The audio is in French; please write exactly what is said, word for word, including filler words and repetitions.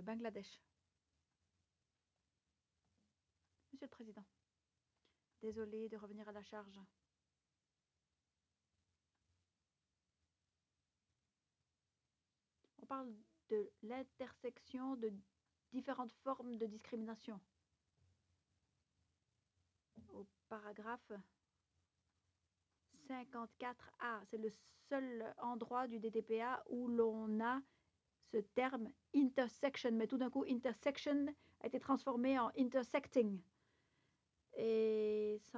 Bangladesh. Monsieur le Président, désolé de revenir à la charge. On parle de l'intersection de différentes formes de discrimination. Au paragraphe cinquante-quatre A, c'est le seul endroit du D T P A où l'on a ce terme intersection, mais tout d'un coup, intersection a été transformé en intersecting. Et ça